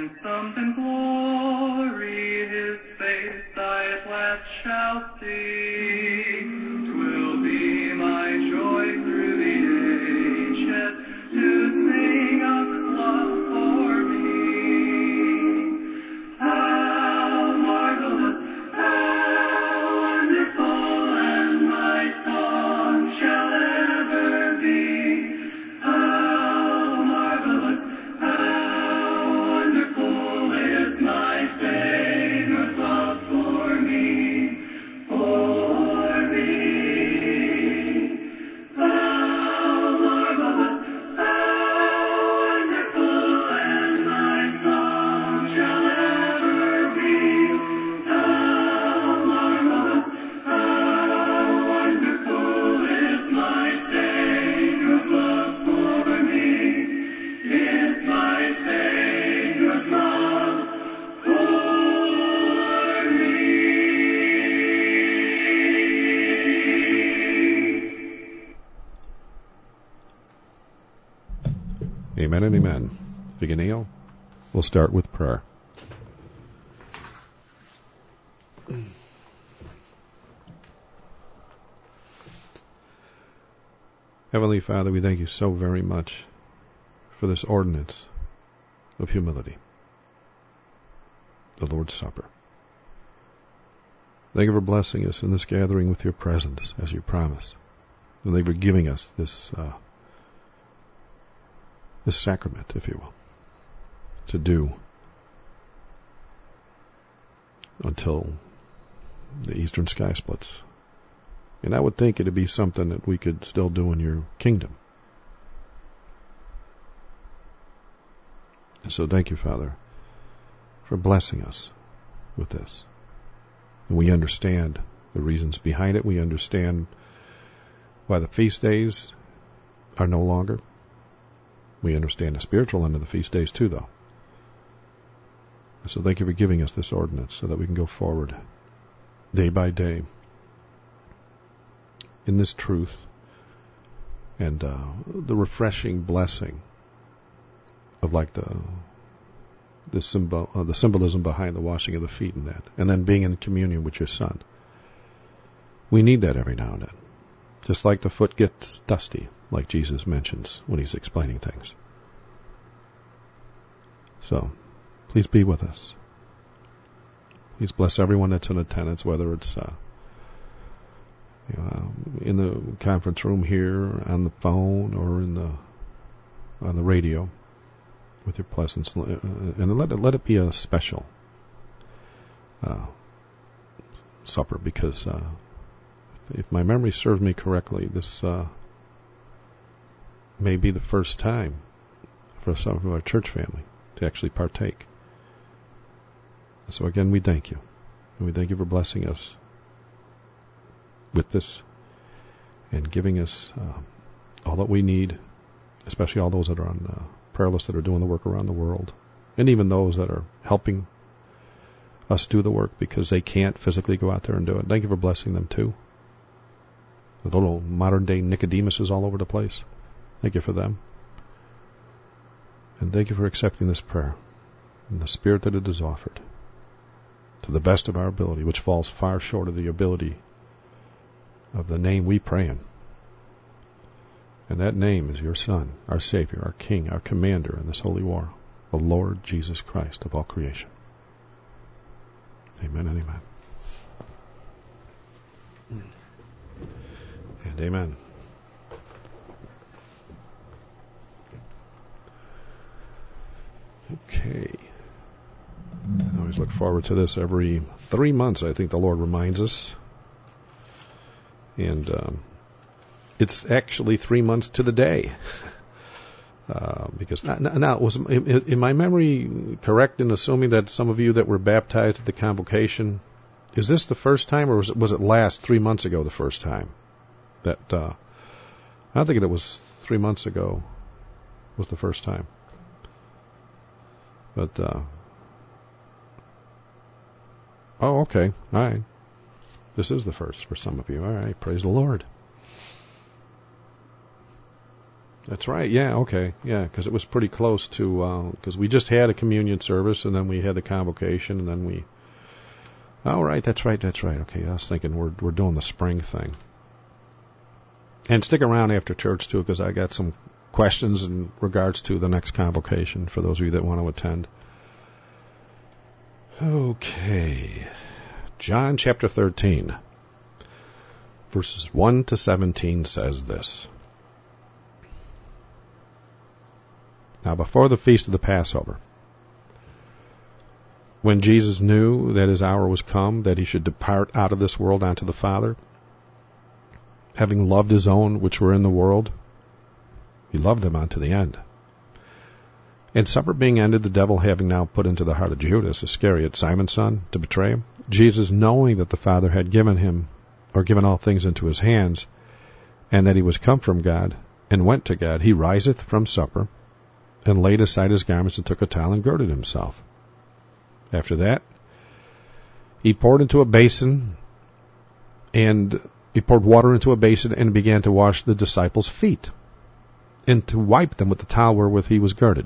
ransomed in glory, his face I at last shall see. 'Twill be my joy through the ages to sing of his love for me. How marvelous, how wonderful, and my song shall ever be. How marvelous, how wonderful is my Savior's love for me, for me. How marvelous, how wonderful, and my song shall ever be. How marvelous, how wonderful is my Savior's love for me, is my Savior's love for me. Amen and amen. If you can kneel, we'll start with prayer. Heavenly Father, we thank you so very much for this ordinance of humility, the Lord's Supper. Thank you for blessing us in this gathering with your presence, as you promised. And thank you for giving us this sacrament, if you will, to do until the eastern sky splits. And I would think it'd be something that we could still do in your kingdom. And so thank you, Father, for blessing us with this. And we understand the reasons behind it. We understand why the feast days are no longer. We understand the spiritual end of the feast days too, though. And so thank you for giving us this ordinance so that we can go forward day by day in this truth and the refreshing blessing of like the symbolism behind the washing of the feet and that, and then being in communion with your Son. We need that every now and then, just like the foot gets dusty, like Jesus mentions when he's explaining things. So, please be with us. Please bless everyone that's in attendance, whether it's in the conference room here, on the phone, or on the radio, with your presence, and let it be a special supper, because if my memory serves me correctly, this may be the first time for some of our church family to actually partake. So again, we thank you. And we thank you for blessing us with this and giving us all that we need, especially all those that are on prayer lists that are doing the work around the world, and even those that are helping us do the work because they can't physically go out there and do it. Thank you for blessing them too. The little modern-day Nicodemuses all over the place. Thank you for them. And thank you for accepting this prayer in the spirit that it is offered, to the best of our ability, which falls far short of the ability of the name we pray in. And that name is your Son, our Savior, our King, our Commander in this holy war, the Lord Jesus Christ of all creation. Amen and amen. And amen. Okay. I always look forward to this every 3 months, I think the Lord reminds us. And it's actually 3 months to the day. Because now was in my memory correct in assuming that some of you that were baptized at the convocation, is this the first time, or was it last 3 months ago the first time? That I think it was 3 months ago was the first time. But oh, okay, all right. This is the first for some of you. All right, praise the Lord. That's right. Yeah, okay. Yeah, because it was pretty close to, because we just had a communion service, and then we had the convocation, and then we... Oh, right, that's right. Okay, I was thinking we're doing the spring thing. And stick around after church, too, because I got some questions in regards to the next convocation for those of you that want to attend. Okay. John chapter 13, verses 1 to 17 says this. Now, before the feast of the Passover, when Jesus knew that his hour was come, that he should depart out of this world unto the Father, having loved his own which were in the world, he loved them unto the end. And supper being ended, the devil having now put into the heart of Judas Iscariot, Simon's son, to betray him, Jesus, knowing that the Father had given him, or given all things into his hands, and that he was come from God, and went to God, he riseth from supper, and laid aside his garments, and took a towel, and girded himself. After that, he poured into a basin, and he poured water into a basin, and began to wash the disciples' feet, and to wipe them with the towel wherewith he was girded.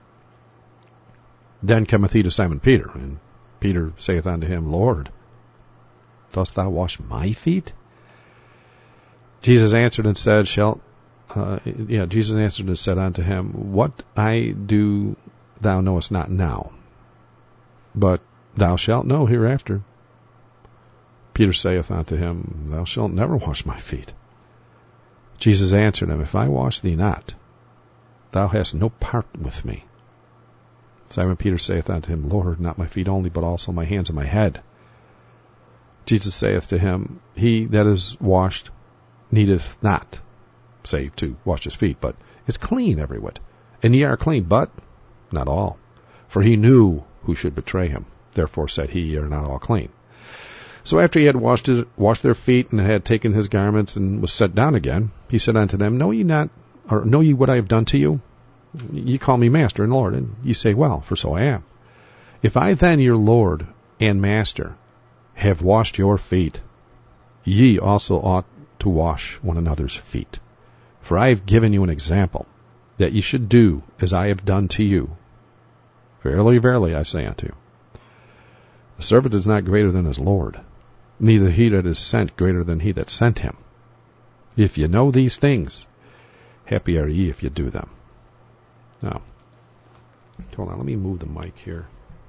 Then cometh he to Simon Peter, and Peter saith unto him, Lord, dost thou wash my feet? Jesus answered and said, Jesus answered and said unto him, What I do thou knowest not now, but thou shalt know hereafter. Peter saith unto him, Thou shalt never wash my feet. Jesus answered him, If I wash thee not, thou hast no part with me. Simon Peter saith unto him, Lord, not my feet only, but also my hands and my head. Jesus saith to him, He that is washed needeth not, save to wash his feet, but is clean every whit. And ye are clean, but not all. For he knew who should betray him. Therefore said he, Ye are not all clean. So after he had washed their feet, and had taken his garments, and was set down again, he said unto them, Know ye what I have done to you? Ye call me Master and Lord, and ye say, Well, for so I am. If I then, your Lord and Master, have washed your feet, ye also ought to wash one another's feet. For I have given you an example, that ye should do as I have done to you. Verily, verily, I say unto you, the servant is not greater than his Lord, neither he that is sent greater than he that sent him. If ye know these things, happy are ye if ye do them. Now, hold on, let me move the mic here.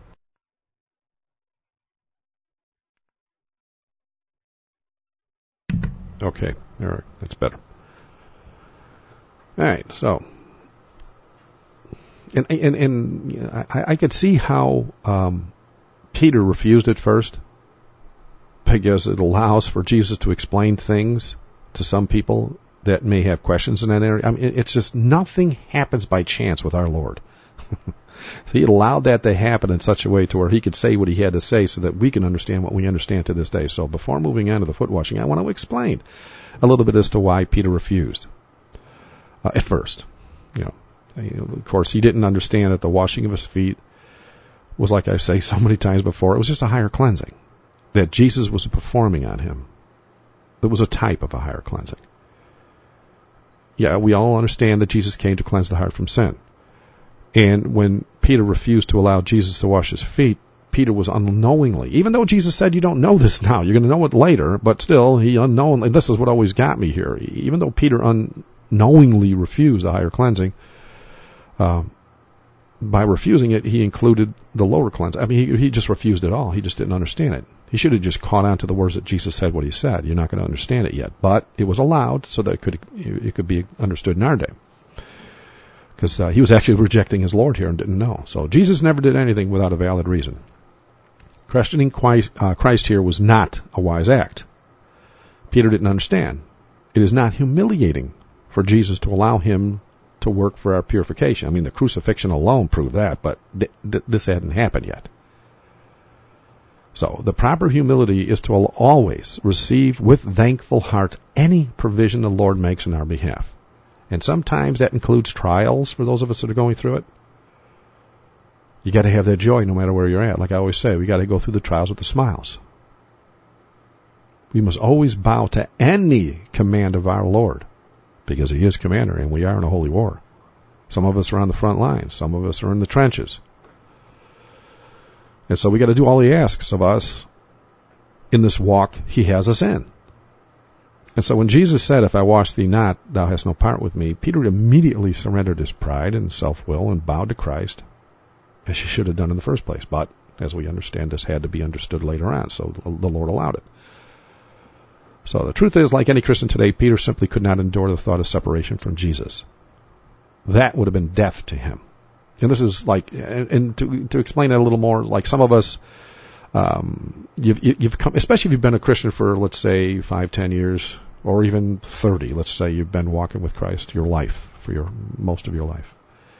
Okay, all right, that's better. All right, so, and I could see how Peter refused at first, because it allows for Jesus to explain things to some people that may have questions in that area. I mean, it's just nothing happens by chance with our Lord. He allowed that to happen in such a way to where he could say what he had to say so that we can understand what we understand to this day. So before moving on to the foot washing, I want to explain a little bit as to why Peter refused at first. Of course, he didn't understand that the washing of his feet was, like I say so many times before, it was just a higher cleansing that Jesus was performing on him. It was a type of a higher cleansing. Yeah, we all understand that Jesus came to cleanse the heart from sin. And when Peter refused to allow Jesus to wash his feet, Peter was unknowingly, even though Jesus said, you don't know this now, you're going to know it later, but still, he unknowingly, this is what always got me here, even though Peter unknowingly refused the higher cleansing, by refusing it, he included the lower cleansing. I mean, he just refused it all. He just didn't understand it. He should have just caught on to the words that Jesus said what he said. You're not going to understand it yet. But it was allowed so that it could be understood in our day. Because he was actually rejecting his Lord here and didn't know. So Jesus never did anything without a valid reason. Questioning Christ here was not a wise act. Peter didn't understand. It is not humiliating for Jesus to allow him to work for our purification. I mean, the crucifixion alone proved that, but this hadn't happened yet. So the proper humility is to always receive with thankful heart any provision the Lord makes on our behalf. And sometimes that includes trials for those of us that are going through it. You got to have that joy no matter where you're at. Like I always say, we got to go through the trials with the smiles. We must always bow to any command of our Lord because he is commander, and we are in a holy war. Some of us are on the front lines. Some of us are in the trenches. And so we got to do all he asks of us in this walk he has us in. And so when Jesus said, if I wash thee not, thou hast no part with me, Peter immediately surrendered his pride and self-will and bowed to Christ, as he should have done in the first place. But, as we understand, this had to be understood later on, so the Lord allowed it. So the truth is, like any Christian today, Peter simply could not endure the thought of separation from Jesus. That would have been death to him. And this is like, and to explain it a little more, like some of us, you've come, especially if you've been a Christian for, let's say, 5, 10 years, or even 30. Let's say you've been walking with Christ your life, for most of your life.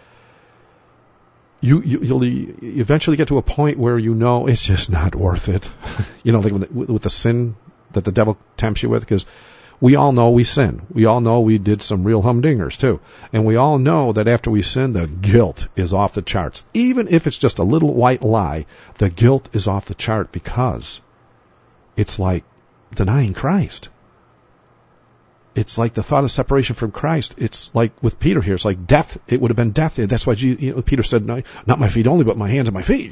You'll eventually get to a point where you know it's just not worth it. Like with the sin that the devil tempts you with, because we all know we sin. We all know we did some real humdingers too. And we all know that after we sin, the guilt is off the charts. Even if it's just a little white lie, the guilt is off the chart, because it's like denying Christ. It's like the thought of separation from Christ. It's like with Peter here. It's like death. It would have been death. That's why Peter said, no, not my feet only, but my hands and my feet,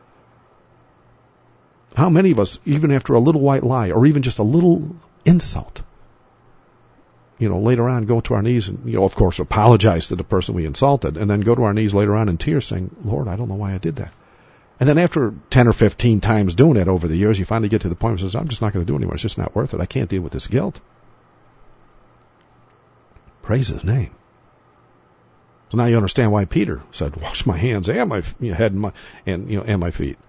How many of us, even after a little white lie, or even just a little insult, later on go to our knees and, of course, apologize to the person we insulted, and then go to our knees later on in tears saying, Lord, I don't know why I did that. And then after 10 or 15 times doing that over the years, you finally get to the point where you say, I'm just not going to do it anymore. It's just not worth it. I can't deal with this guilt. Praise his name. So now you understand why Peter said, wash my hands and my head and my feet.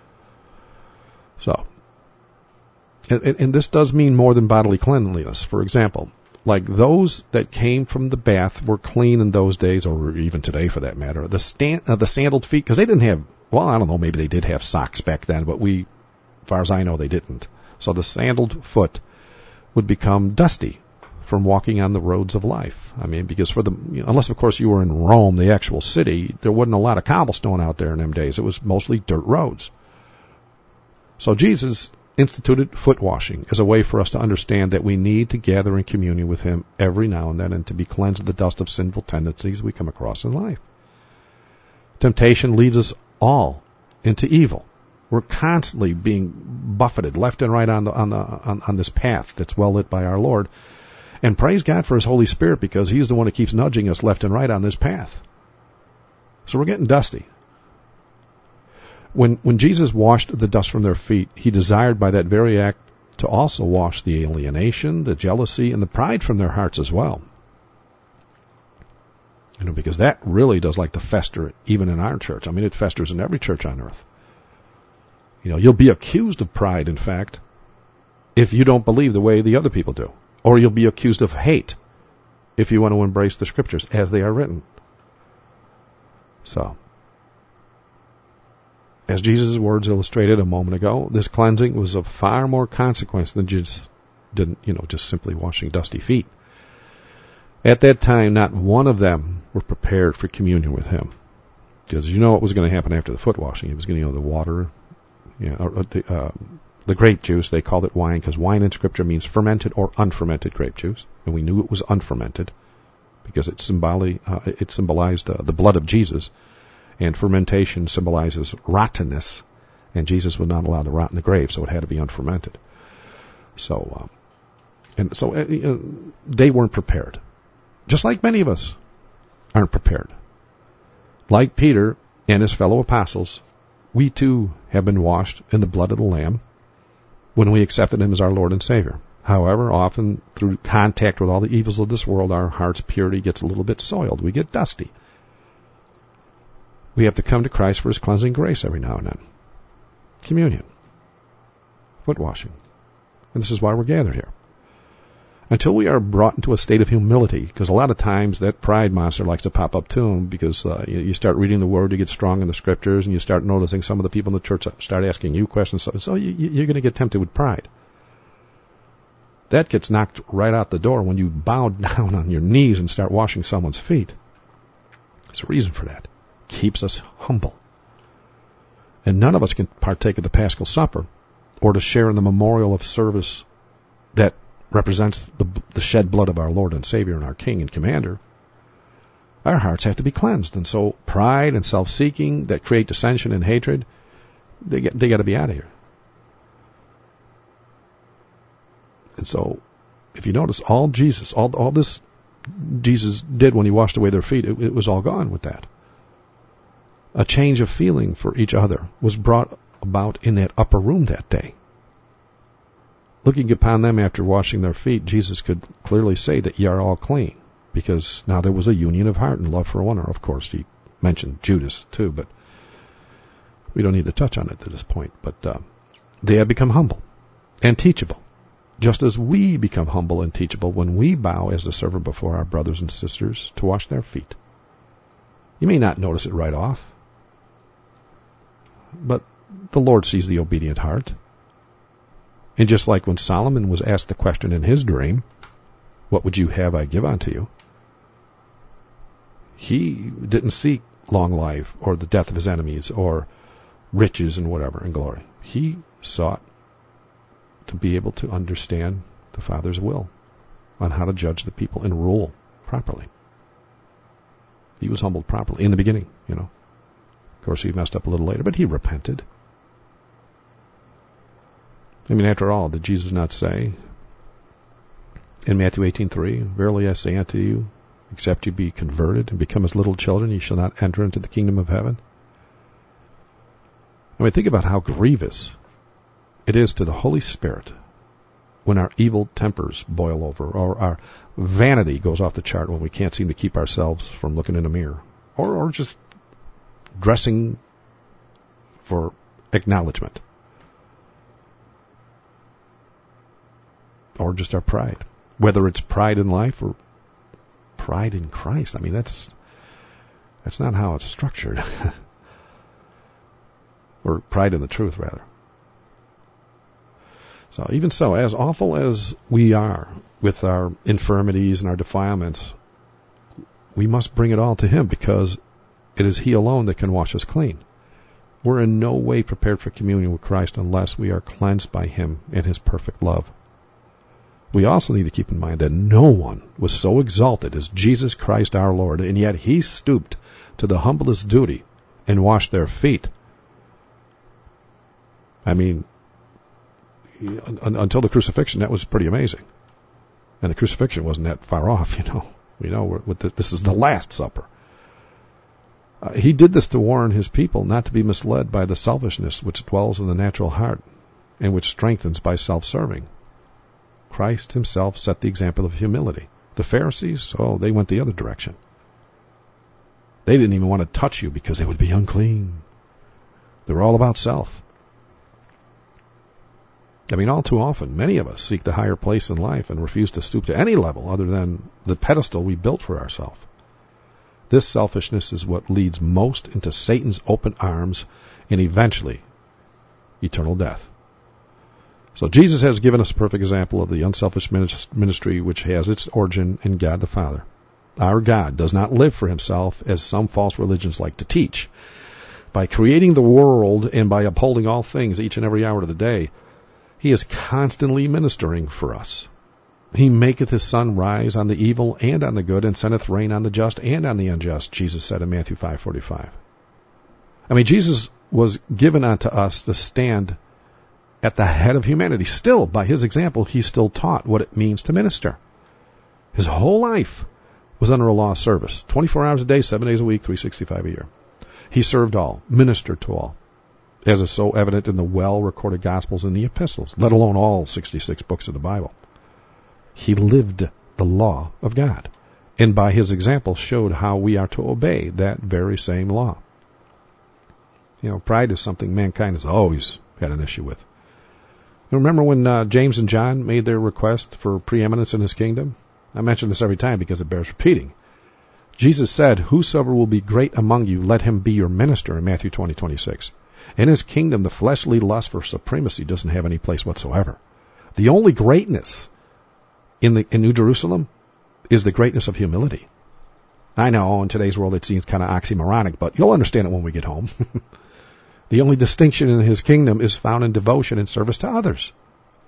So, and this does mean more than bodily cleanliness. For example, like those that came from the bath were clean in those days, or even today for that matter. The sandaled feet, because they didn't have, well, I don't know, maybe they did have socks back then, but as far as I know, they didn't. So the sandaled foot would become dusty from walking on the roads of life. I mean, because unless of course you were in Rome, the actual city, there wasn't a lot of cobblestone out there in them days. It was mostly dirt roads. So Jesus instituted foot washing as a way for us to understand that we need to gather in communion with him every now and then, and to be cleansed of the dust of sinful tendencies we come across in life. Temptation leads us all into evil. We're constantly being buffeted left and right on this path that's well lit by our Lord. And praise God for his Holy Spirit, because he's the one who keeps nudging us left and right on this path. So we're getting dusty. When Jesus washed the dust from their feet, he desired by that very act to also wash the alienation, the jealousy, and the pride from their hearts as well. Because that really does like to fester even in our church. I mean, it festers in every church on earth. You'll be accused of pride, in fact, if you don't believe the way the other people do. Or you'll be accused of hate if you want to embrace the scriptures as they are written. So, as Jesus' words illustrated a moment ago, this cleansing was of far more consequence than just simply washing dusty feet. At that time, not one of them were prepared for communion with him. Because what was going to happen after the foot washing. It was going to, the water, the grape juice, they called it wine, because wine in Scripture means fermented or unfermented grape juice. And we knew it was unfermented because it symbolized the blood of Jesus. And fermentation symbolizes rottenness. And Jesus was not allowed to rot in the grave, so it had to be unfermented. So, they weren't prepared. Just like many of us aren't prepared. Like Peter and his fellow apostles, we too have been washed in the blood of the Lamb when we accepted him as our Lord and Savior. However, often through contact with all the evils of this world, our heart's purity gets a little bit soiled. We get dusty. We have to come to Christ for his cleansing grace every now and then. Communion. Foot washing. And this is why we're gathered here. Until we are brought into a state of humility, because a lot of times that pride monster likes to pop up to him, because you start reading the Word, you get strong in the Scriptures, and you start noticing some of the people in the church start asking you questions. So you're going to get tempted with pride. That gets knocked right out the door when you bow down on your knees and start washing someone's feet. There's a reason for that. It keeps us humble. And none of us can partake of the Paschal Supper or to share in the memorial of service that represents the shed blood of our Lord and Savior and our King and Commander, our hearts have to be cleansed. And so pride and self-seeking that create dissension and hatred, they got to be out of here. And so, if you notice, all this Jesus did when he washed away their feet, it was all gone with that. A change of feeling for each other was brought about in that upper room that day. Looking upon them after washing their feet, Jesus could clearly say that ye are all clean, because now there was a union of heart and love for one another. Of course, he mentioned Judas too, but we don't need to touch on it at this point. But they have become humble and teachable, just as we become humble and teachable when we bow as a servant before our brothers and sisters to wash their feet. You may not notice it right off, but the Lord sees the obedient heart. And just like when Solomon was asked the question in his dream, what would you have I give unto you? He didn't seek long life or the death of his enemies or riches and whatever and glory. He sought to be able to understand the Father's will on how to judge the people and rule properly. He was humbled properly in the beginning, you know. Of course, he messed up a little later, but he repented. I mean, after all, did Jesus not say in Matthew 18:3, verily I say unto you, except you be converted and become as little children, you shall not enter into the kingdom of heaven? I mean, think about how grievous it is to the Holy Spirit when our evil tempers boil over, or our vanity goes off the chart when we can't seem to keep ourselves from looking in a mirror, or just dressing for acknowledgement, or just our pride, whether it's pride in life or pride in Christ. I mean, that's not how it's structured. Or pride in the truth, rather. So even so, as awful as we are with our infirmities and our defilements, we must bring it all to him, because it is he alone that can wash us clean. We're in no way prepared for communion with Christ unless we are cleansed by him and his perfect love. We also need to keep in mind that no one was so exalted as Jesus Christ our Lord, and yet he stooped to the humblest duty and washed their feet. I mean, until the crucifixion, that was pretty amazing. And the crucifixion wasn't that far off, you know. We know this is the Last Supper. He did this to warn his people not to be misled by the selfishness which dwells in the natural heart and which strengthens by self-serving. Christ himself set the example of humility. The Pharisees, they went the other direction. They didn't even want to touch you because they would be unclean. They were all about self. I mean, all too often, many of us seek the higher place in life and refuse to stoop to any level other than the pedestal we built for ourselves. This selfishness is what leads most into Satan's open arms and eventually eternal death. So Jesus has given us a perfect example of the unselfish ministry which has its origin in God the Father. Our God does not live for himself, as some false religions like to teach. By creating the world and by upholding all things each and every hour of the day, he is constantly ministering for us. He maketh his sun rise on the evil and on the good, and sendeth rain on the just and on the unjust, Jesus said in Matthew 5:45. I mean, Jesus was given unto us to stand at the head of humanity. Still, by his example, he still taught what it means to minister. His whole life was under a law of service, 24 hours a day, 7 days a week, 365 a year. He served all, ministered to all, as is so evident in the well-recorded Gospels and the Epistles, let alone all 66 books of the Bible. He lived the law of God, and by his example showed how we are to obey that very same law. You know, pride is something mankind has always had an issue with. You remember when James and John made their request for preeminence in his kingdom? I mention this every time because it bears repeating. Jesus said, whosoever will be great among you, let him be your minister, in Matthew 20:26. In his kingdom, the fleshly lust for supremacy doesn't have any place whatsoever. The only greatness in New Jerusalem is the greatness of humility. I know in today's world it seems kind of oxymoronic, but you'll understand it when we get home. The only distinction in his kingdom is found in devotion and service to others.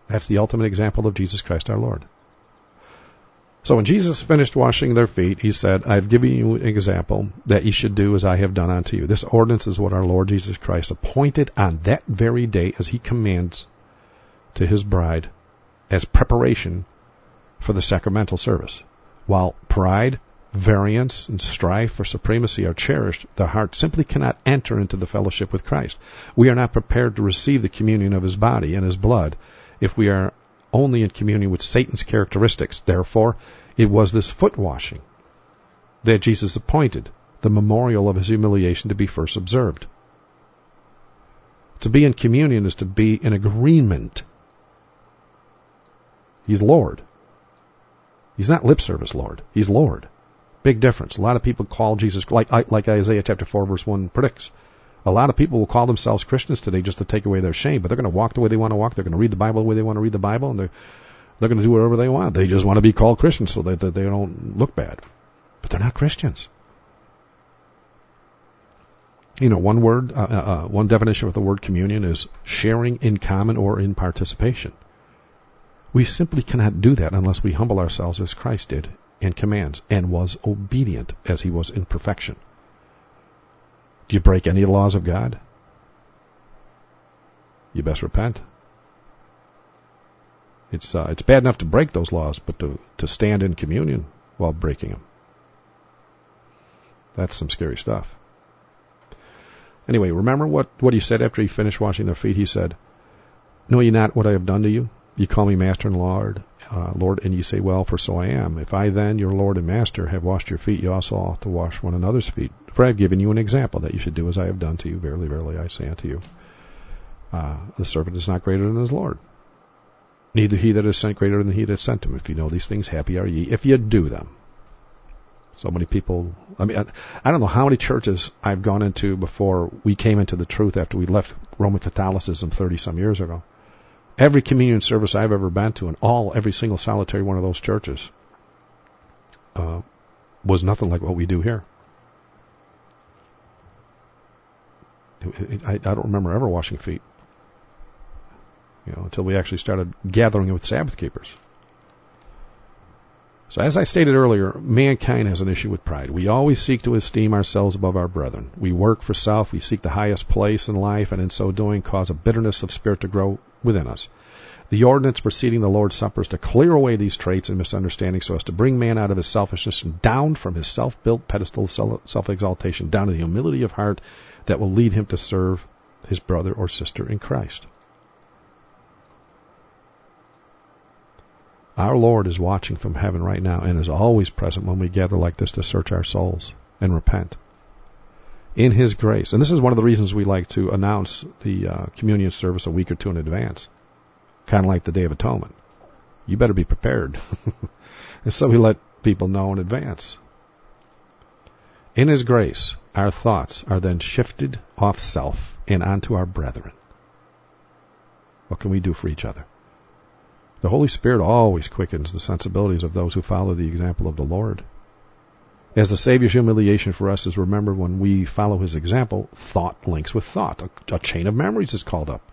That's the ultimate example of Jesus Christ our Lord. So when Jesus finished washing their feet, he said, I've given you an example that you should do as I have done unto you. This ordinance is what our Lord Jesus Christ appointed on that very day as he commands to his bride as preparation for the sacramental service. While pride, variance, and strife for supremacy are cherished, the heart simply cannot enter into the fellowship with Christ. We are not prepared to receive the communion of his body and his blood if we are only in communion with Satan's characteristics. Therefore, it was this foot washing that Jesus appointed, the memorial of his humiliation, to be first observed. To be in communion is to be in agreement. He's Lord. He's not lip service Lord. He's Lord. Big difference. A lot of people call Jesus, like Isaiah chapter 4 verse 1 predicts. A lot of people will call themselves Christians today just to take away their shame, but they're going to walk the way they want to walk. They're going to read the Bible the way they want to read the Bible, and they're going to do whatever they want. They just want to be called Christians so that they don't look bad. But they're not Christians. You know, one definition of the word communion is sharing in common or in participation. We simply cannot do that unless we humble ourselves as Christ did and commands and was obedient as he was in perfection. Do you break any laws of God? You best repent. It's bad enough to break those laws, but to stand in communion while breaking them, that's some scary stuff. Anyway, remember what he said after he finished washing their feet? He said, know ye not what I have done to you? You call me Master and Lord, and you say, well, for so I am. If I then, your Lord and Master, have washed your feet, you also ought to wash one another's feet. For I have given you an example that you should do as I have done to you. Verily, verily, I say unto you, the servant is not greater than his Lord. Neither he that is sent greater than he that sent him. If you know these things, happy are ye if you do them. So many people, I don't know how many churches I've gone into before we came into the truth after we left Roman Catholicism 30-some years ago. Every communion service I've ever been to, and every single solitary one of those churches, was nothing like what we do here. I don't remember ever washing feet, until we actually started gathering with Sabbath keepers. So as I stated earlier, mankind has an issue with pride. We always seek to esteem ourselves above our brethren. We work for self, we seek the highest place in life, and in so doing cause a bitterness of spirit to grow within us. The ordinance preceding the Lord's Supper is to clear away these traits and misunderstandings so as to bring man out of his selfishness and down from his self-built pedestal of self-exaltation down to the humility of heart that will lead him to serve his brother or sister in Christ. Our Lord is watching from heaven right now and is always present when we gather like this to search our souls and repent. In his grace. And this is one of the reasons we like to announce the communion service a week or two in advance. Kind of like the Day of Atonement. You better be prepared. And so we let people know in advance. In his grace, our thoughts are then shifted off self and onto our brethren. What can we do for each other? The Holy Spirit always quickens the sensibilities of those who follow the example of the Lord. As the Savior's humiliation for us is remembered when we follow his example, thought links with thought. A chain of memories is called up.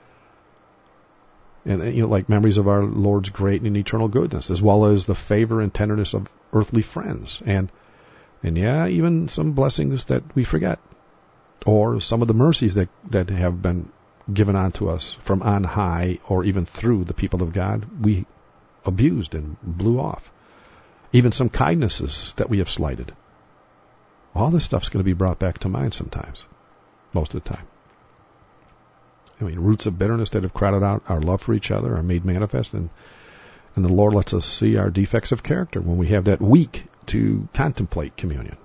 And, like memories of our Lord's great and eternal goodness, as well as the favor and tenderness of earthly friends. And even some blessings that we forget. Or some of the mercies that have been given unto us from on high, or even through the people of God, we abused and blew off. Even some kindnesses that we have slighted. All this stuff's going to be brought back to mind sometimes. Most of the time. Roots of bitterness that have crowded out our love for each other are made manifest, and the Lord lets us see our defects of character when we have that week to contemplate communion.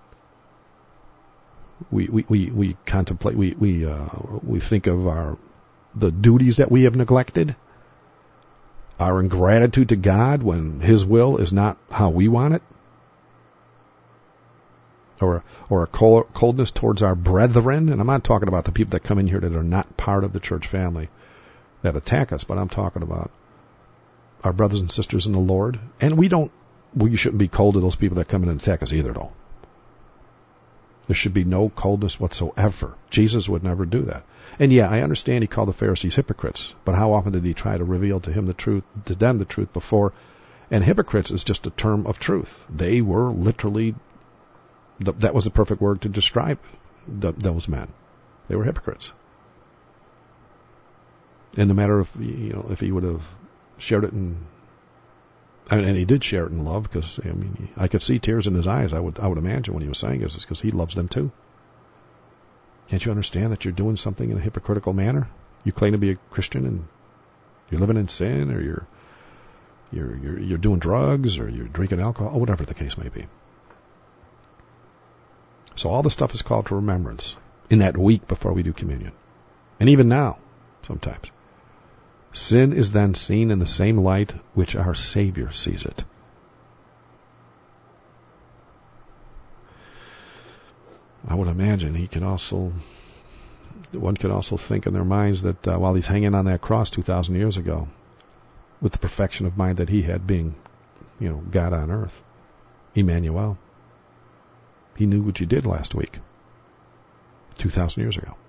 We contemplate, we think of the duties that we have neglected, our ingratitude to God when his will is not how we want it, or a coldness towards our brethren. And I'm not talking about the people that come in here that are not part of the church family that attack us, but I'm talking about our brothers and sisters in the Lord. And we shouldn't be cold to those people that come in and attack us either, though. There should be no coldness whatsoever. Jesus would never do that. And yeah, I understand he called the Pharisees hypocrites, but how often did he try to reveal to them the truth before? And hypocrites is just a term of truth. They were literally, that was the perfect word to describe those men. They were hypocrites. And no matter if he would have shared it and he did share it in love, because I could see tears in his eyes. I would imagine when he was saying this, because he loves them too. Can't you understand that you're doing something in a hypocritical manner? You claim to be a Christian and you're living in sin, or you're doing drugs, or you're drinking alcohol, or whatever the case may be. So all this stuff is called to remembrance in that week before we do communion. And even now, sometimes. Sin is then seen in the same light which our Savior sees it. I would imagine one could also think in their minds that while he's hanging on that cross 2,000 years ago, with the perfection of mind that he had, being, God on earth, Emmanuel, he knew what you did last week, 2,000 years ago,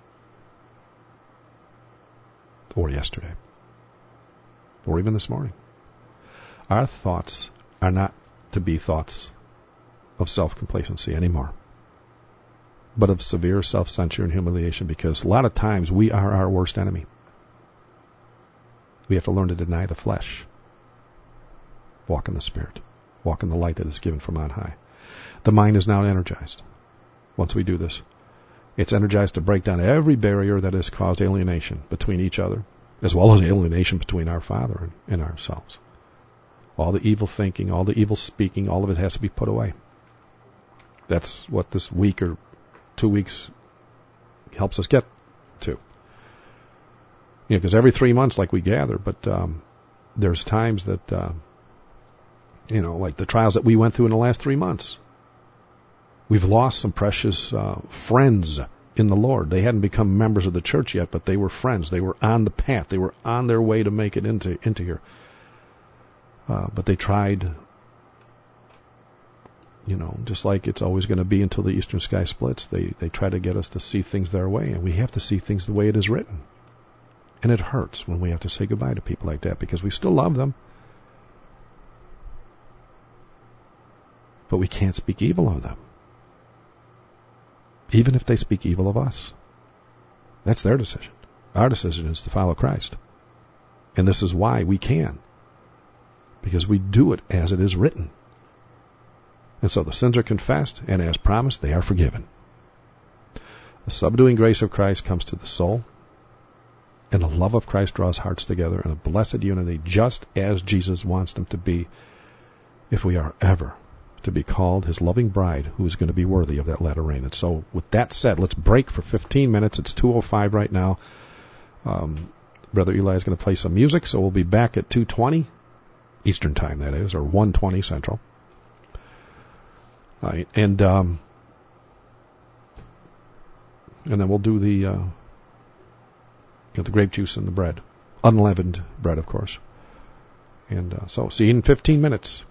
or yesterday, or even this morning. Our thoughts are not to be thoughts of self-complacency anymore, but of severe self-censure and humiliation, because a lot of times we are our worst enemy. We have to learn to deny the flesh. Walk in the Spirit. Walk in the light that is given from on high. The mind is now energized. Once we do this, it's energized to break down every barrier that has caused alienation between each other, as well as alienation between our Father and ourselves. All the evil thinking, all the evil speaking, all of it has to be put away. That's what this week or 2 weeks helps us get to. Because every 3 months, like, we gather, but there's times that, like the trials that we went through in the last 3 months. We've lost some precious friends in the Lord. They hadn't become members of the church yet, but they were friends. They were on the path. They were on their way to make it into here. But they tried, just like it's always going to be until the eastern sky splits. They try to get us to see things their way, and we have to see things the way it is written. And it hurts when we have to say goodbye to people like that, because we still love them. But we can't speak evil of them, even if they speak evil of us. That's their decision. Our decision is to follow Christ. And this is why we can, because we do it as it is written. And so the sins are confessed, and as promised, they are forgiven. The subduing grace of Christ comes to the soul, and the love of Christ draws hearts together in a blessed unity, just as Jesus wants them to be, if we are ever to be called his loving bride, who is going to be worthy of that latter rain. And so, with that said, let's break for 15 minutes. It's 2:05 right now. Brother Eli is going to play some music, so we'll be back at 2:20 Eastern Time, that is, or 1:20 Central. All right, and then we'll do the grape juice and the bread, unleavened bread, of course. And so, see you in 15 minutes.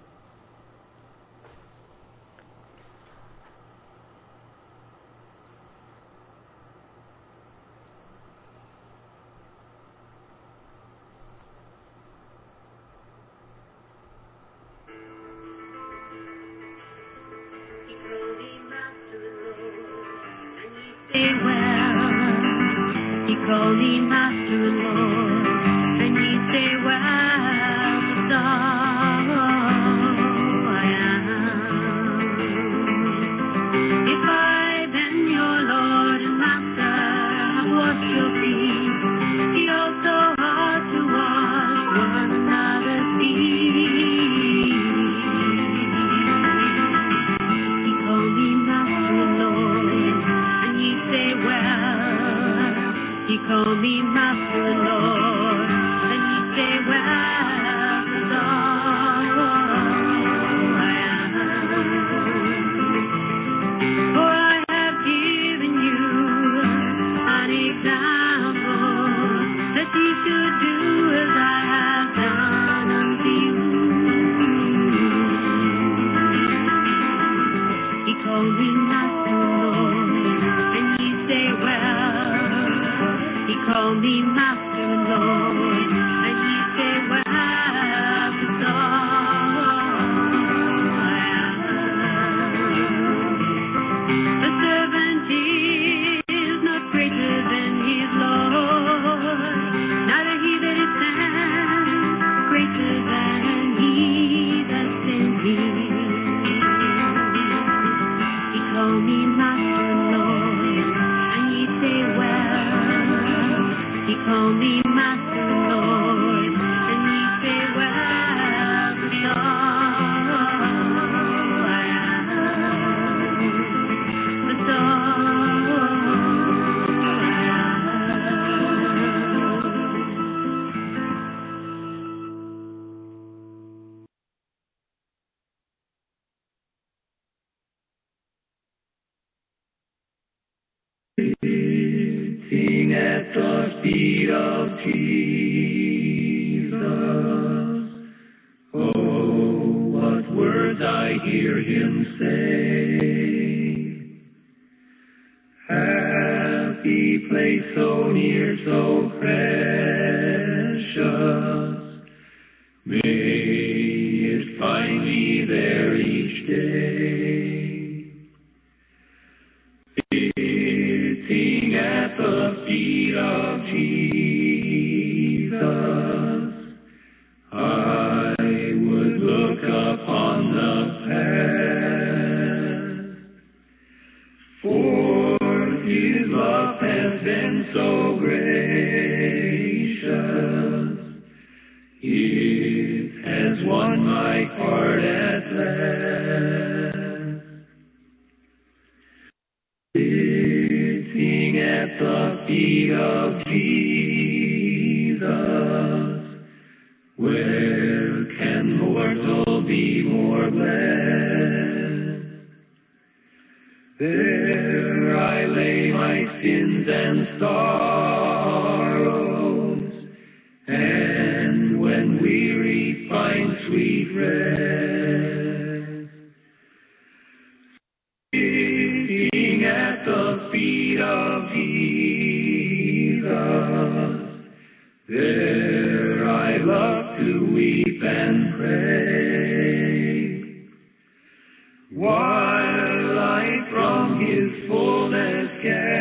Holy Master, Lord. call me Master and Lord, and He say, well, the servant is not greater than his Lord, neither he that is sent greater than he that sent me. He called me Master and Lord, and He say, well, He called me Master and Lord, and He say, well, the Sitting at the feet of Jesus. Oh, what words I hear Him say. Happy place, so near, so precious. May it find me there each day. Sitting at the feet of Jesus, I would look upon the past, for His love has been so gracious. It has won my heart at last. Sitting at the feet of Jesus, where can mortal be more blessed? There I lay my sins and sorrows, and when weary find sweet rest. Sitting at the feet of Jesus, there I love to weep and pray, while I from His fullness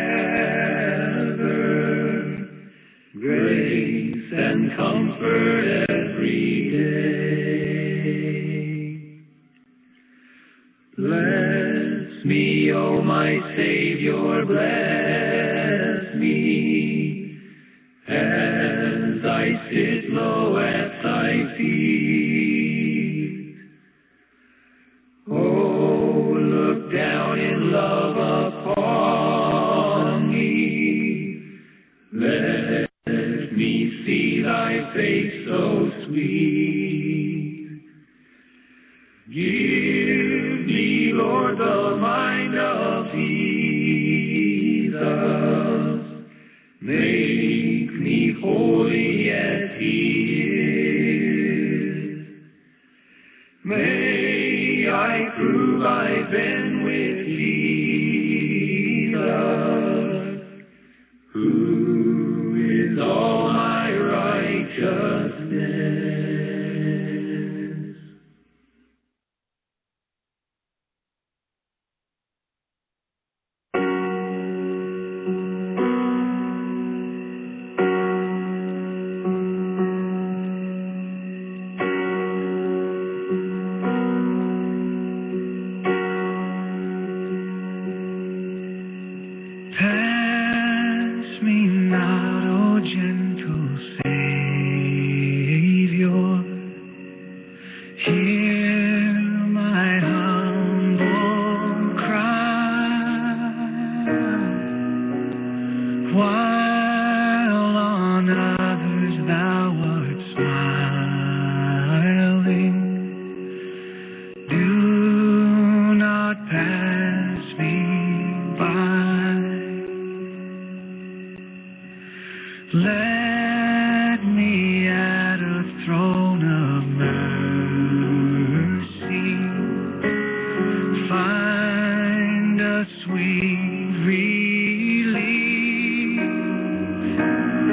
gather grace and comfort every day. Bless me, O my Savior, bless me, as I sit low at Thy feet. Oh, look down in love upon me, let me see Thy face so sweet. Give me, Lord, the mind of Jesus. Make me holy as He is. May I prove I've been with Jesus, who is all my righteousness. Pass me not, O gentle Savior. Hear my humble cry. While on others Thou art smiling, do not pass me by. Let me at a throne of mercy find a sweet relief.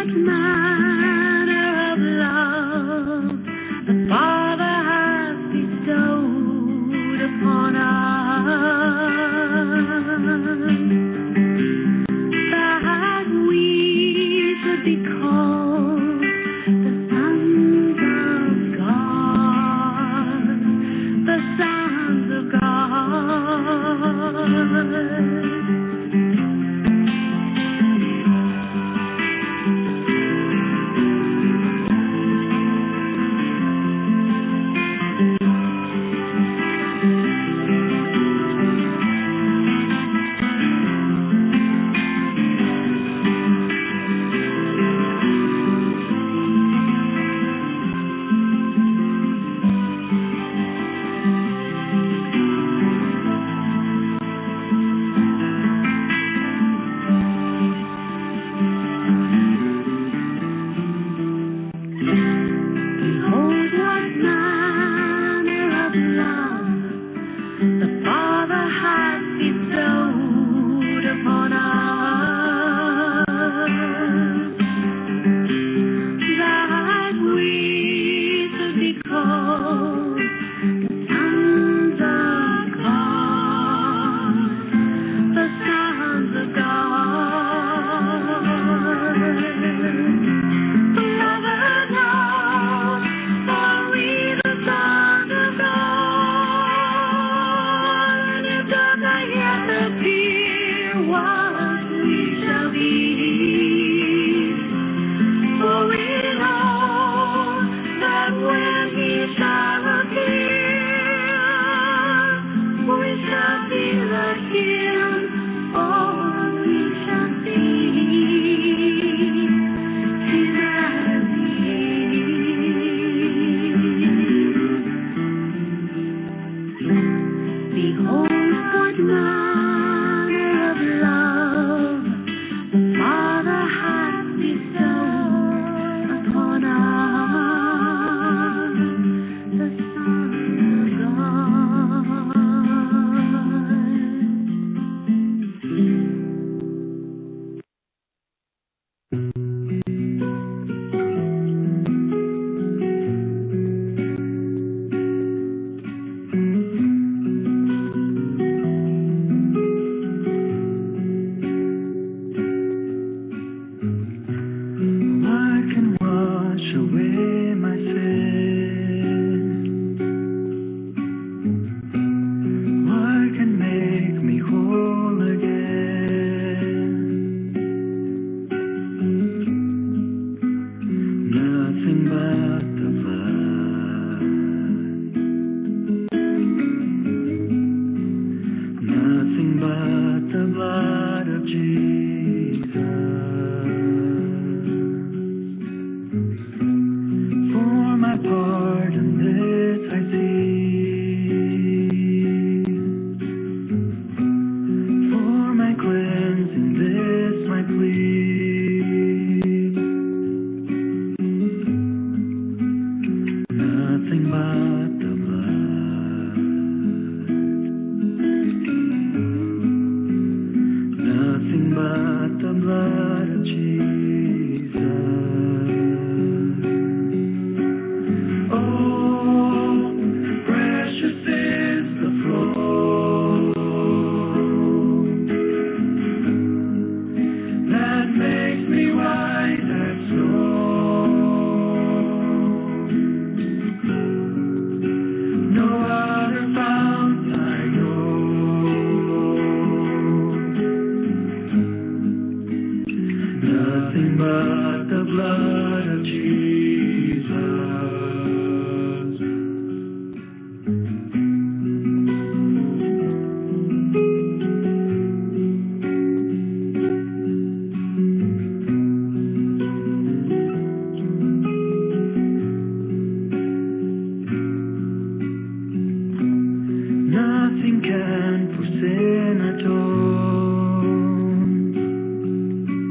what manner of love the Father has bestowed upon us, that we should be called the sons of God, the sons of God.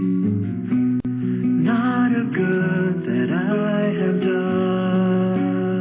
Not a good that I have done.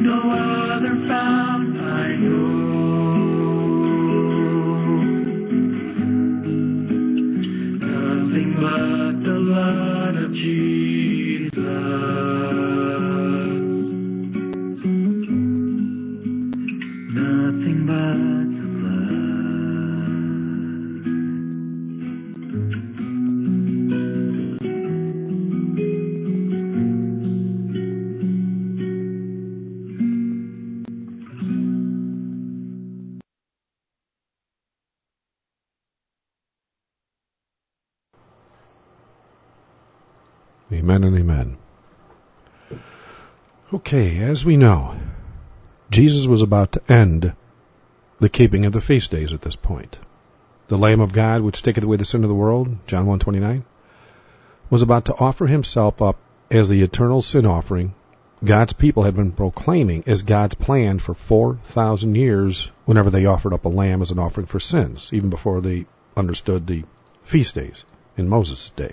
no other found I know. Nothing but the blood of Jesus. Nothing but the blood. Amen and amen. Okay, as we know, Jesus was about to end the keeping of the feast days at this point. The Lamb of God, which taketh away the sin of the world, John 1:29, was about to offer himself up as the eternal sin offering God's people had been proclaiming as God's plan for 4,000 years whenever they offered up a lamb as an offering for sins, even before they understood the feast days in Moses' day.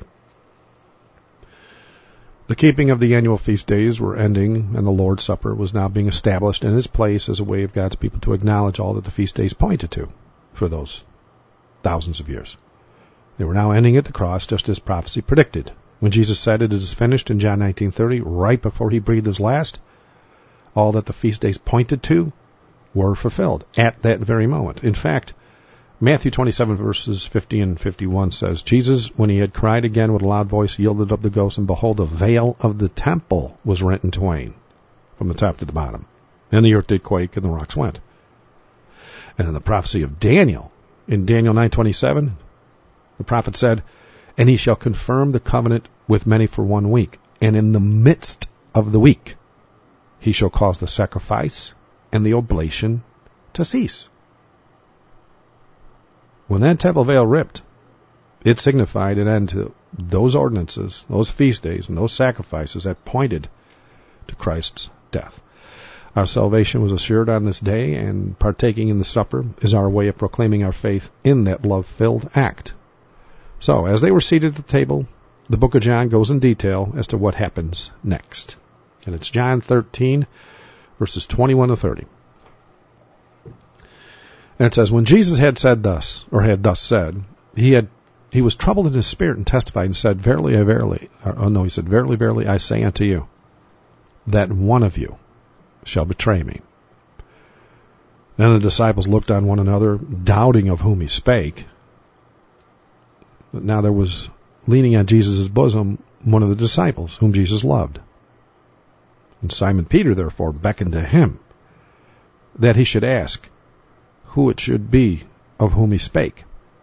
The keeping of the annual feast days were ending, and the Lord's Supper was now being established in its place as a way of God's people to acknowledge all that the feast days pointed to for those thousands of years. They were now ending at the cross, just as prophecy predicted. When Jesus said it is finished in John 19:30, right before he breathed his last, all that the feast days pointed to were fulfilled at that very moment. In fact, Matthew 27 verses 50 and 51 says, Jesus, when he had cried again with a loud voice, yielded up the ghost, and behold, the veil of the temple was rent in twain from the top to the bottom. And the earth did quake, and the rocks went. And in the prophecy of Daniel, in Daniel 9:27, the prophet said, and he shall confirm the covenant with many for 1 week, and in the midst of the week he shall cause the sacrifice and the oblation to cease. When that temple veil ripped, it signified an end to those ordinances, those feast days, and those sacrifices that pointed to Christ's death. Our salvation was assured on this day, and partaking in the supper is our way of proclaiming our faith in that love-filled act. So, as they were seated at the table, the book of John goes in detail as to what happens next. And it's John 13, verses 21 to 30. And it says, when Jesus had said thus, or had thus said, he was troubled in his spirit and testified and said, verily, verily, I say unto you, that one of you shall betray me. Then the disciples looked on one another, doubting of whom he spake. But now there was leaning on Jesus' bosom one of the disciples, whom Jesus loved. And Simon Peter therefore beckoned to him, that he should ask who it should be of whom he spake.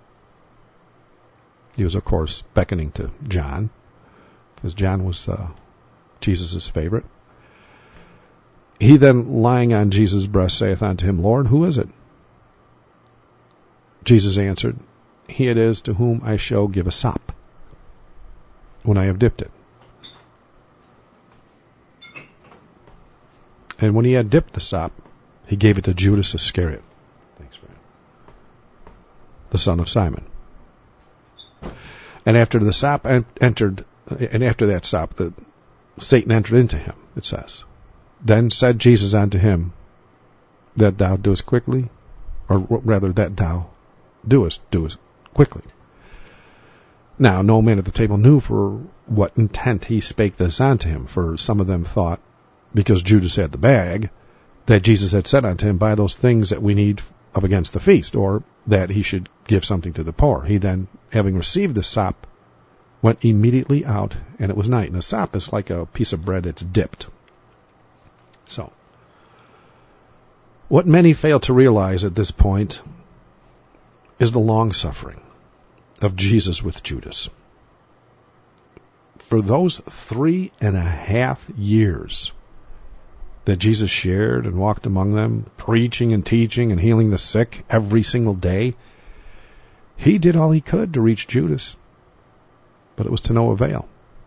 He was, of course, beckoning to John, because John was Jesus' favorite. He then, lying on Jesus' breast, saith unto him, Lord, who is it? Jesus answered, he it is to whom I shall give a sop, when I have dipped it. And when he had dipped the sop, he gave it to Judas Iscariot, the son of Simon. And after the sop entered, and after that sop, Satan entered into him, it says. Then said Jesus unto him, that thou doest quickly, or rather that thou doest quickly. Now, no man at the table knew for what intent he spake this unto him, for some of them thought, because Judas had the bag, that Jesus had said unto him, buy those things that we need of against the feast, or that he should give something to the poor. He then, having received the sop, went immediately out, and it was night. And a sop is like a piece of bread that's dipped. So, what many fail to realize at this point is the long-suffering of Jesus with Judas. For those 3.5 years that Jesus shared and walked among them, preaching and teaching and healing the sick every single day, he did all he could to reach Judas, but it was to no avail.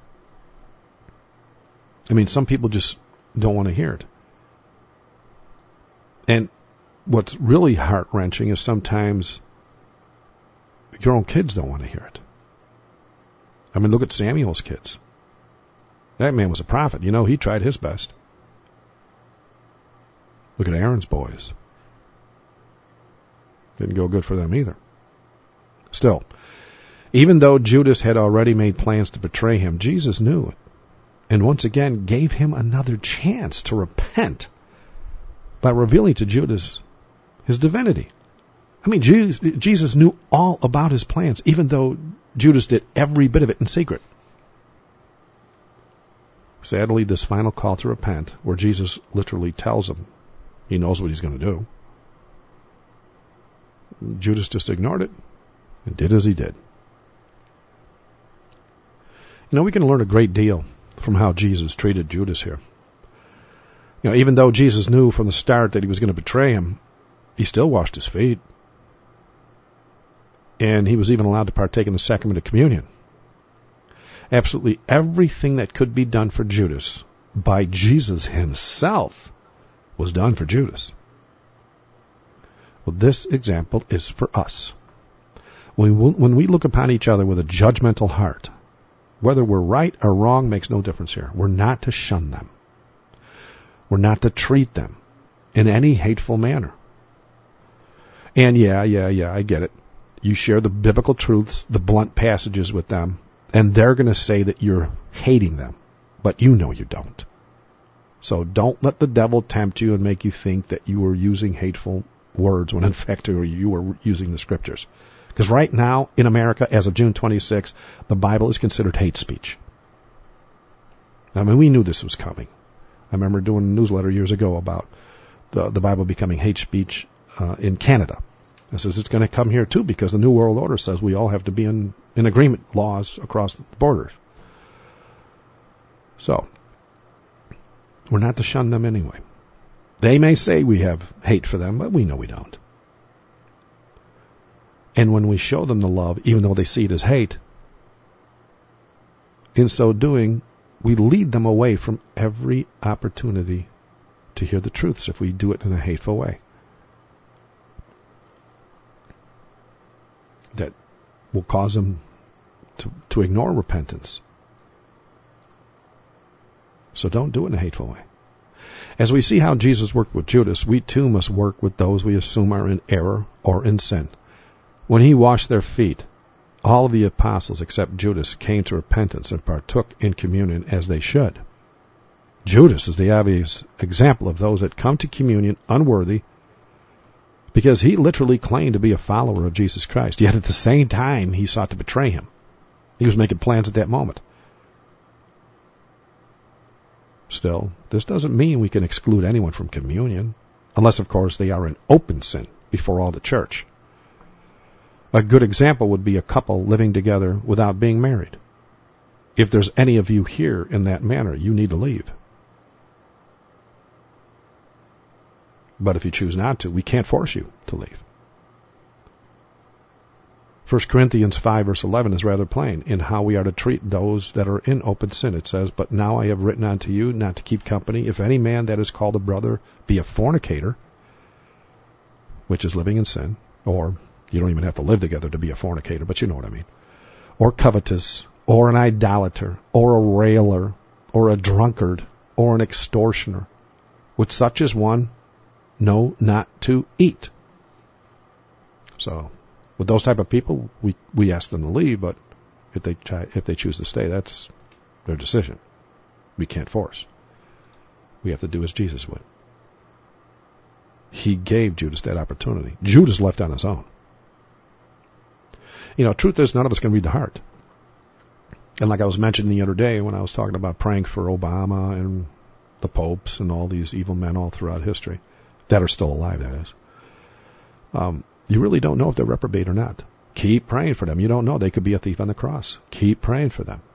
I mean, some people just don't want to hear it. And what's really heart-wrenching is sometimes your own kids don't want to hear it. I mean, look at Samuel's kids. That man was a prophet. You know, he tried his best. Look at Aaron's boys. Didn't go good for them either. Still, even though Judas had already made plans to betray him, Jesus knew it, and once again gave him another chance to repent by revealing to Judas his divinity. I mean, Jesus knew all about his plans, even though Judas did every bit of it in secret. Sadly, this final call to repent, where Jesus literally tells him he knows what he's going to do, Judas just ignored it and did as he did. You know, we can learn a great deal from how Jesus treated Judas here. You know, even though Jesus knew from the start that he was going to betray him, he still washed his feet. And he was even allowed to partake in the sacrament of communion. Absolutely everything that could be done for Judas by Jesus himself was done for Judas. Well, this example is for us. When we look upon each other with a judgmental heart, whether we're right or wrong makes no difference here. We're not to shun them. We're not to treat them in any hateful manner. And yeah, I get it. You share the biblical truths, the blunt passages with them, and they're going to say that you're hating them. But you know you don't. So don't let the devil tempt you and make you think that you were using hateful words when in fact you were using the scriptures. Because right now in America, as of June 26, the Bible is considered hate speech. I mean, we knew this was coming. I remember doing a newsletter years ago about the Bible becoming hate speech in Canada. I says it's going to come here too because the New World Order says we all have to be in agreement laws across the borders. So, we're not to shun them anyway. They may say we have hate for them, but we know we don't. And when we show them the love, even though they see it as hate, in so doing, we lead them away from every opportunity to hear the truths if we do it in a hateful way. That will cause them to ignore repentance. So don't do it in a hateful way. As we see how Jesus worked with Judas, we too must work with those we assume are in error or in sin. When he washed their feet, all of the apostles except Judas came to repentance and partook in communion as they should. Judas is the obvious example of those that come to communion unworthy because he literally claimed to be a follower of Jesus Christ, yet at the same time he sought to betray him. He was making plans at that moment. Still, this doesn't mean we can exclude anyone from communion, unless, of course, they are in open sin before all the church. A good example would be a couple living together without being married. If there's any of you here in that manner, you need to leave. But if you choose not to, we can't force you to leave. 1 Corinthians 5 verse 11 is rather plain in how we are to treat those that are in open sin. It says, "But now I have written unto you not to keep company, if any man that is called a brother be a fornicator," which is living in sin, or you don't even have to live together to be a fornicator, but you know what I mean, or covetous, or an idolater, or a railer, or a drunkard, or an extortioner. With such as one, know not to eat. So, with those type of people, we ask them to leave, but if they choose to stay, that's their decision. We can't force. We have to do as Jesus would. He gave Judas that opportunity. Judas left on his own. You know, truth is, none of us can read the heart. And like I was mentioning the other day when I was talking about praying for Obama and the popes and all these evil men all throughout history, that are still alive, that is. You really don't know if they're reprobate or not. Keep praying for them. You don't know. They could be a thief on the cross. Keep praying for them.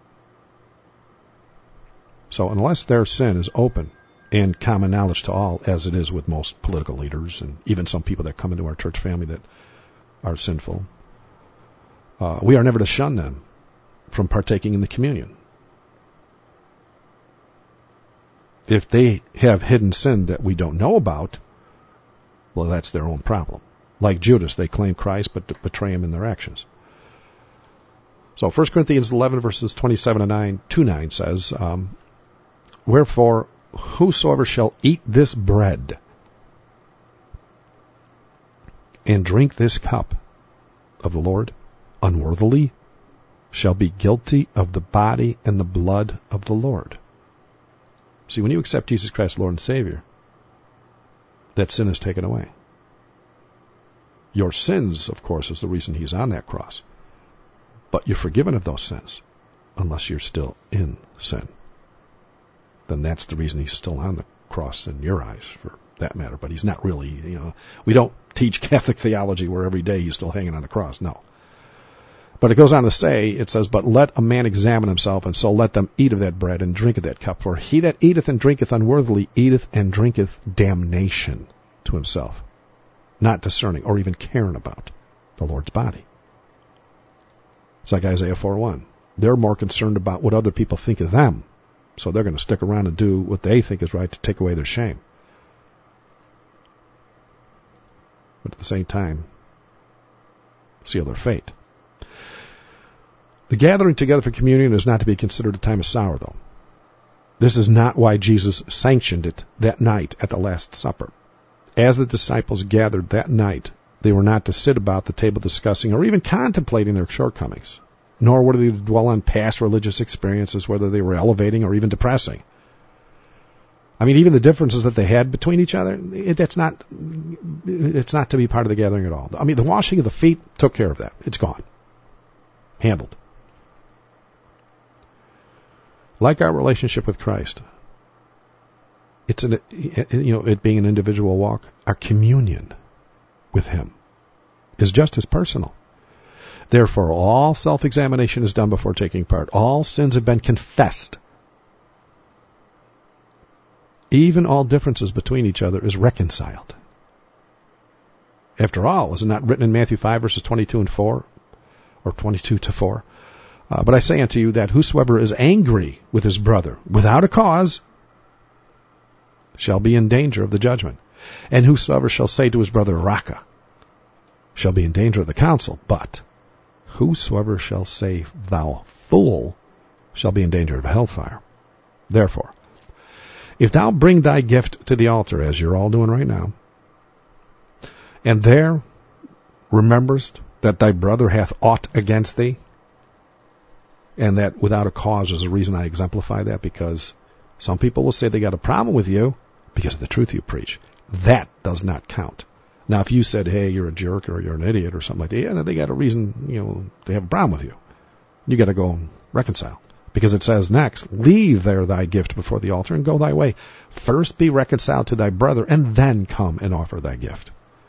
So unless their sin is open and common knowledge to all, as it is with most political leaders and even some people that come into our church family that are sinful, we are never to shun them from partaking in the communion. If they have hidden sin that we don't know about, well, that's their own problem. Like Judas, they claim Christ, but betray him in their actions. So 1 Corinthians 11, verses 27 to 9 says, "Wherefore, whosoever shall eat this bread and drink this cup of the Lord unworthily shall be guilty of the body and the blood of the Lord. See, when you accept Jesus Christ, Lord and Savior, that sin is taken away. Your sins, of course, is the reason he's on that cross. But you're forgiven of those sins, unless you're still in sin. Then that's the reason he's still on the cross in your eyes, for that matter. But he's not really, we don't teach Catholic theology where every day he's still hanging on the cross. No. But it goes on to say, it says, but let a man examine himself, and so let them eat of that bread and drink of that cup. For he that eateth and drinketh unworthily eateth and drinketh damnation to himself, not discerning or even caring about the Lord's body. It's like Isaiah 4:1. They're more concerned about what other people think of them, so they're going to stick around and do what they think is right to take away their shame. But at the same time, seal their fate. The gathering together for communion is not to be considered a time of sorrow, though. This is not why Jesus sanctioned it that night at the Last Supper. As the disciples gathered that night, they were not to sit about the table discussing or even contemplating their shortcomings, nor were they to dwell on past religious experiences, whether they were elevating or even depressing. I mean, even the differences that they had between each other, it's not to be part of the gathering at all. I mean, the washing of the feet took care of that. It's gone. Handled. Like our relationship with Christ, it being an individual walk, our communion with him is just as personal. Therefore, all self-examination is done before taking part. All sins have been confessed. Even all differences between each other is reconciled. After all, is it not written in Matthew 5, verses 22 and 4, or 22 to 4? But I say unto you that whosoever is angry with his brother without a cause shall be in danger of the judgment. And whosoever shall say to his brother, Raca, shall be in danger of the council. But whosoever shall say, thou fool, shall be in danger of hellfire. Therefore, if thou bring thy gift to the altar, as you're all doing right now, and there rememberest that thy brother hath aught against thee, and that without a cause is the reason I exemplify that, because some people will say they got a problem with you because of the truth you preach. That does not count. Now, if you said, hey, you're a jerk or you're an idiot or something like that, yeah, they got a reason, they have a problem with you. You got to go and reconcile. Because it says next, leave there thy gift before the altar and go thy way. First be reconciled to thy brother, and then come and offer thy gift.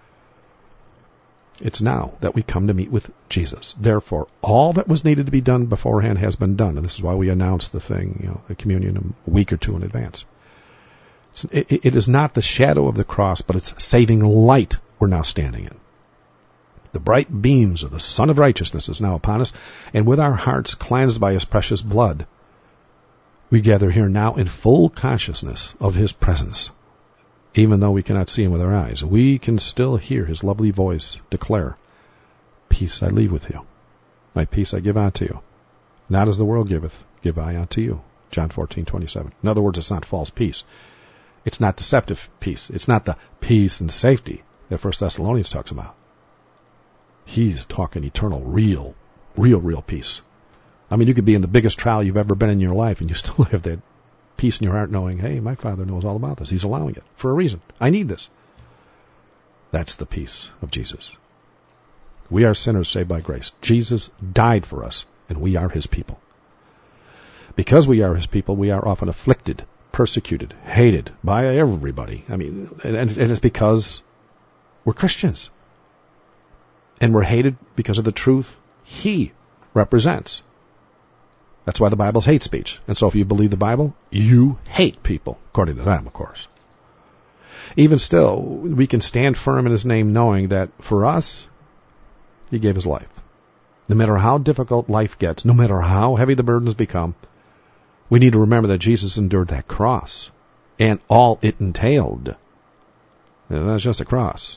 It's now that we come to meet with Jesus. Therefore, all that was needed to be done beforehand has been done. And this is why we announce the thing, the communion, a week or two in advance. It is not the shadow of the cross, but it's saving light we're now standing in. The bright beams of the Son of Righteousness is now upon us, and with our hearts cleansed by his precious blood, we gather here now in full consciousness of his presence. Even though we cannot see him with our eyes, we can still hear his lovely voice declare, peace I leave with you. My peace I give unto you. Not as the world giveth, give I unto you. John 14:27. In other words, it's not false peace. It's not deceptive peace. It's not the peace and safety that 1 Thessalonians talks about. He's talking eternal, real peace. I mean, you could be in the biggest trial you've ever been in your life, and you still have that peace in your heart knowing, hey, my Father knows all about this. He's allowing it for a reason. I need this. That's the peace of Jesus. We are sinners saved by grace. Jesus died for us, and we are his people. Because we are his people, we are often afflicted, persecuted, hated by everybody. I mean, and it's because we're Christians. And we're hated because of the truth he represents. That's why the Bible's hate speech. And so if you believe the Bible, you hate people, according to them, of course. Even still, we can stand firm in his name knowing that for us, he gave his life. No matter how difficult life gets, no matter how heavy the burdens become, we need to remember that Jesus endured that cross and all it entailed. And that's just a cross.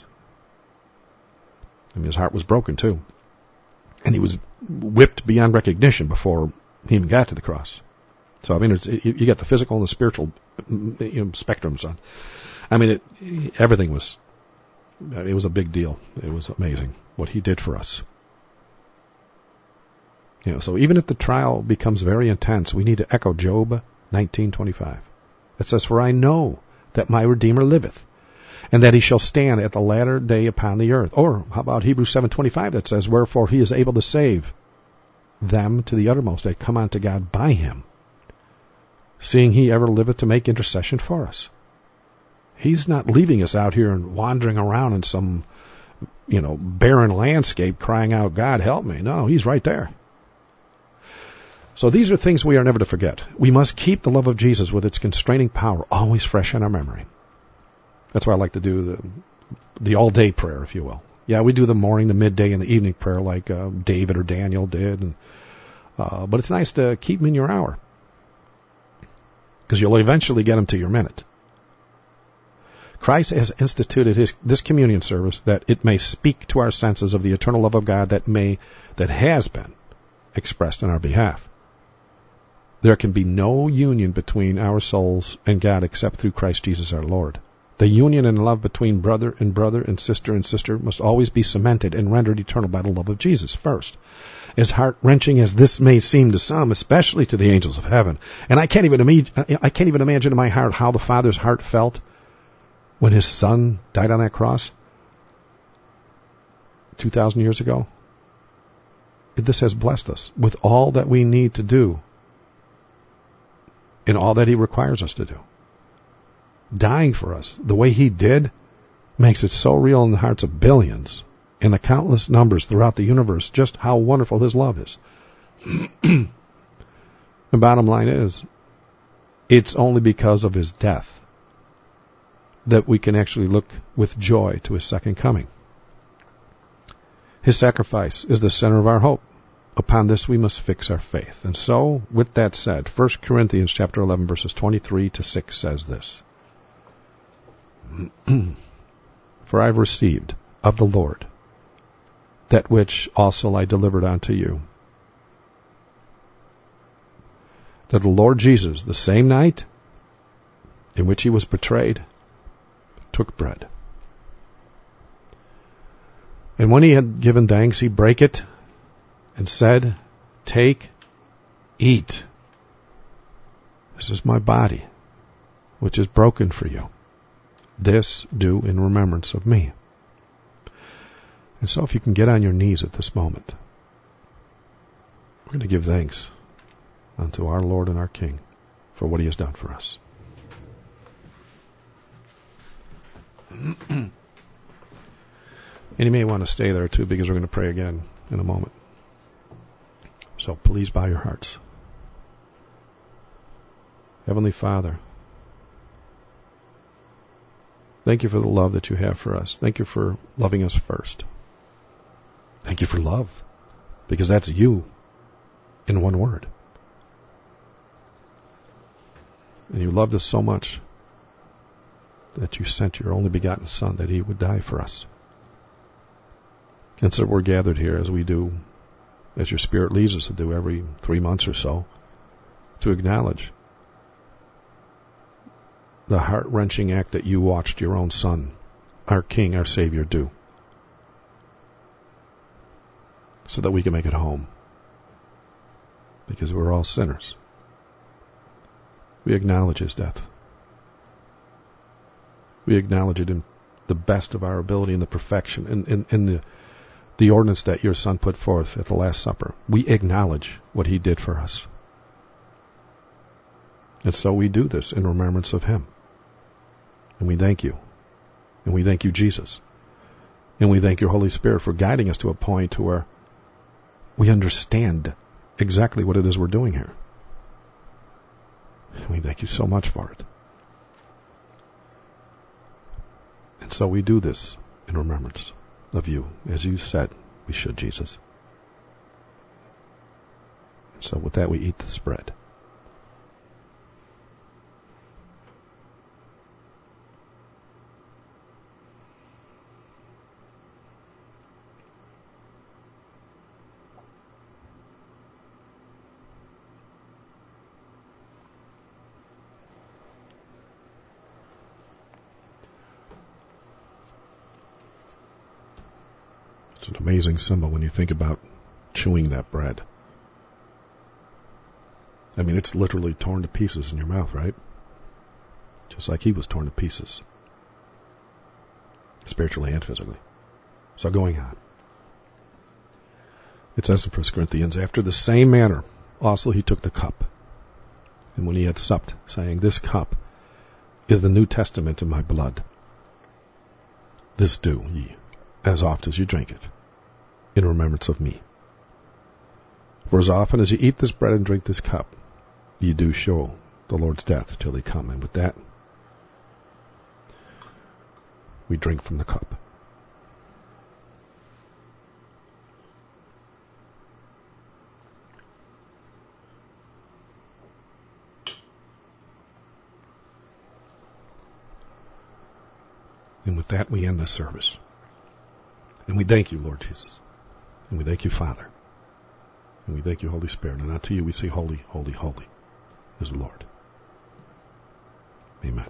I mean, his heart was broken too. And he was whipped beyond recognition before he even got to the cross. So, I mean, you got the physical and the spiritual spectrums on. I mean, everything was It was a big deal. It was amazing what he did for us. So even if the trial becomes very intense, we need to echo Job 19:25. It says, "For I know that my Redeemer liveth, and that he shall stand at the latter day upon the earth." Or how about Hebrews 7:25 that says, "Wherefore he is able to save them to the uttermost that come unto God by him, seeing he ever liveth to make intercession for us." He's not leaving us out here and wandering around in some, barren landscape crying out, "God, help me." No, he's right there. So these are things we are never to forget. We must keep the love of Jesus with its constraining power always fresh in our memory. That's why I like to do the all-day prayer, if you will. Yeah, we do the morning, the midday, and the evening prayer like David or Daniel did. But it's nice to keep them in your hour, because you'll eventually get them to your minute. Christ has instituted this communion service that it may speak to our senses of the eternal love of God that has been expressed in our behalf. There can be no union between our souls and God except through Christ Jesus our Lord. The union and love between brother and sister must always be cemented and rendered eternal by the love of Jesus first. As heart-wrenching as this may seem to some, especially to the angels of heaven, and I can't even imagine in my heart how the Father's heart felt when his Son died on that cross 2,000 years ago. This has blessed us with all that we need to do and all that he requires us to do. Dying for us the way he did makes it so real in the hearts of billions and the countless numbers throughout the universe just how wonderful his love is. The bottom line is, it's only because of his death that we can actually look with joy to his second coming. His sacrifice is the center of our hope. Upon this we must fix our faith. And so, with that said, 1 Corinthians chapter 11, verses 23-6 says this. For I have received of the Lord that which also I delivered unto you, that the Lord Jesus, the same night in which he was betrayed, took bread. And when he had given thanks, he brake it and said, "Take, eat. This is my body, which is broken for you. This do in remembrance of me." And so if you can get on your knees at this moment, we're going to give thanks unto our Lord and our King for what he has done for us. And you may want to stay there too, because we're going to pray again in a moment. So please bow your hearts. Heavenly Father, thank you for the love that you have for us. Thank you for loving us first. Thank you for love, because that's you in one word. And you loved us so much that you sent your only begotten Son that he would die for us. And so we're gathered here as we do, as your Spirit leads us to do every 3 months or so, to acknowledge the heart-wrenching act that you watched your own Son, our King, our Savior, do, so that we can make it home, because we're all sinners. We acknowledge his death. We acknowledge it in the best of our ability, in the perfection, in the ordinance that your Son put forth at the Last Supper. We acknowledge what he did for us. And so we do this in remembrance of him. And we thank you. And we thank you, Jesus. And we thank your Holy Spirit for guiding us to a point to where we understand exactly what it is we're doing here. And we thank you so much for it. And so we do this in remembrance of you, as you said we should, Jesus. And so with that, we eat this bread. It's an amazing symbol when you think about chewing that bread. I mean, it's literally torn to pieces in your mouth, right? Just like he was torn to pieces. Spiritually and physically. So going on. It says in 1 Corinthians, after the same manner, also he took the cup. And when he had supped, saying, this cup is the New Testament in my blood. This do ye, as oft as you drink it, in remembrance of me. For as often as you eat this bread and drink this cup, ye do show the Lord's death till he come. And with that, we drink from the cup. And with that, we end this service. And we thank you, Lord Jesus. And we thank you, Father. And we thank you, Holy Spirit. And unto you we say, holy, holy, holy is the Lord. Amen.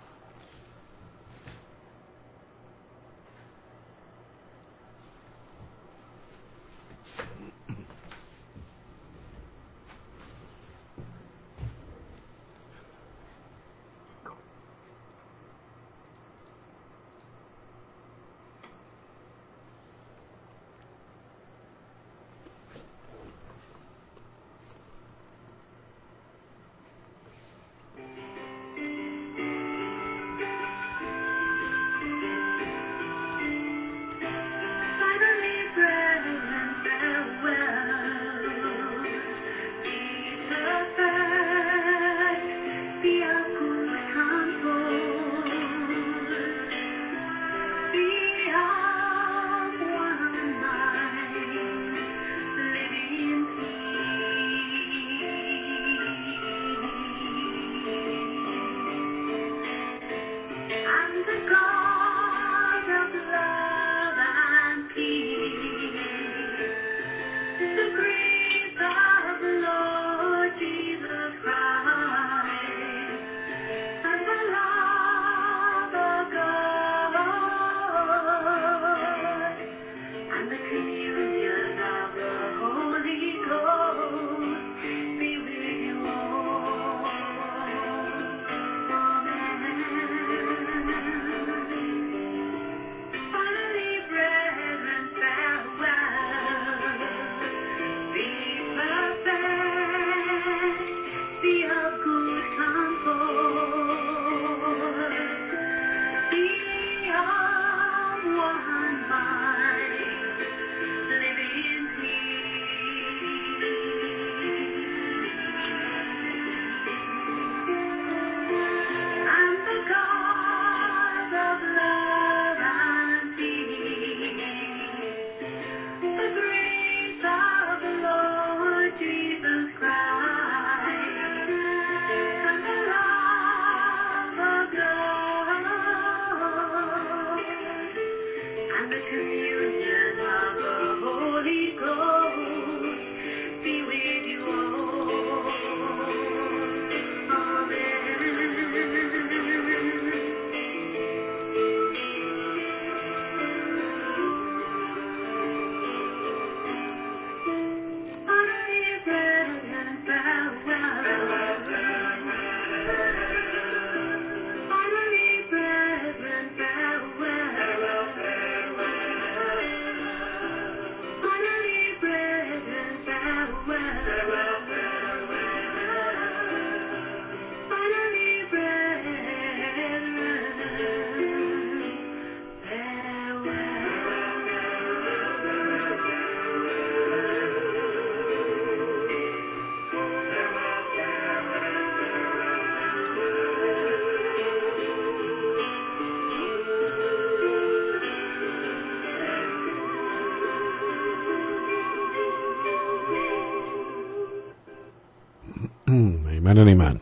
Amen and amen.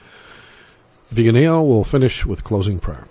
If you can kneel, we'll finish with closing prayer.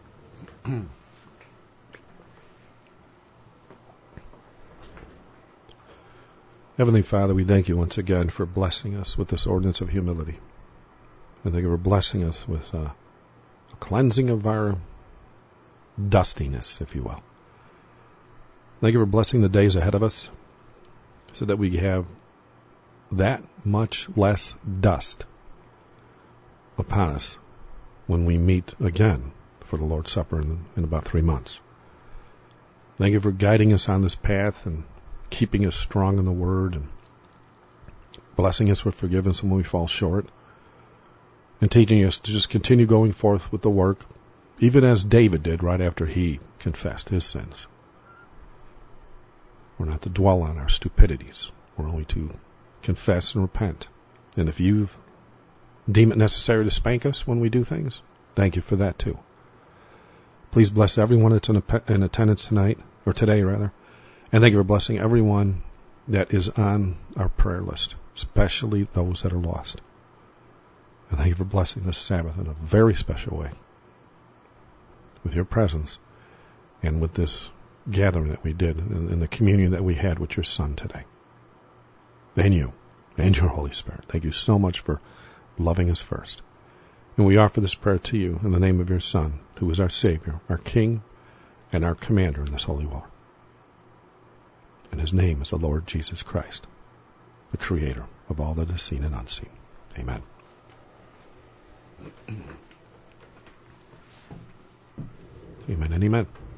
Heavenly Father, we thank you once again for blessing us with this ordinance of humility. And thank you for blessing us with a cleansing of our dustiness, if you will. Thank you for blessing the days ahead of us so that we have that much less dust upon us when we meet again for the Lord's Supper in about 3 months. Thank you for guiding us on this path and keeping us strong in the Word and blessing us with forgiveness when we fall short and teaching us to just continue going forth with the work, even as David did right after he confessed his sins. We're not to dwell on our stupidities. We're only to confess and repent. And if you deem it necessary to spank us when we do things, thank you for that too. Please bless everyone that's in attendance tonight, or today rather, and thank you for blessing everyone that is on our prayer list, especially those that are lost. And thank you for blessing this Sabbath in a very special way with your presence and with this gathering that we did and the communion that we had with your Son today. And you and your Holy Spirit. Thank you so much for loving us first. And we offer this prayer to you in the name of your Son, who is our Savior, our King, and our Commander in this holy war. And his name is the Lord Jesus Christ, the Creator of all that is seen and unseen. Amen. Amen and amen.